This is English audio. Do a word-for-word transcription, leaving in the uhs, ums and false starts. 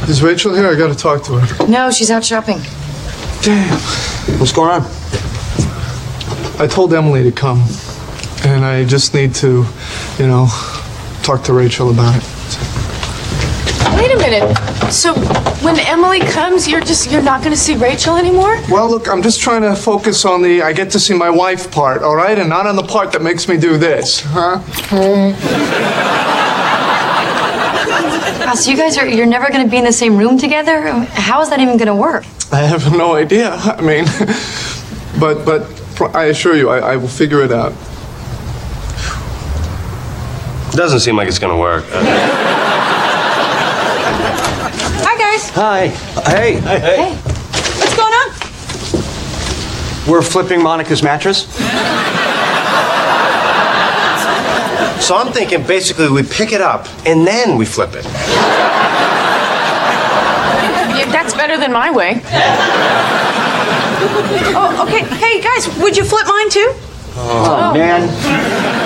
Is Rachel here? I gotta talk to her. No, she's out shopping. Damn. What's going on? I told Emily to come, and I just need to, you know, talk to Rachel about it. Wait a minute. So when Emily comes, you're just you're not going to see Rachel anymore? Well, look, I'm just trying to focus on the I get to see my wife part, all right? And not on the part that makes me do this, huh? Wow, so you guys are, you're never going to be in the same room together? How is that even going to work? I have no idea. I mean, but, but I assure you, I, I will figure it out. Doesn't seem like it's gonna work. Hi, guys. Hi. Hey. Hey. Hey. What's going on? We're flipping Monica's mattress. So I'm thinking basically we pick it up and then we flip it. Yeah, that's better than my way. Oh, okay. Hey, guys, would you flip mine too? Oh, oh. man.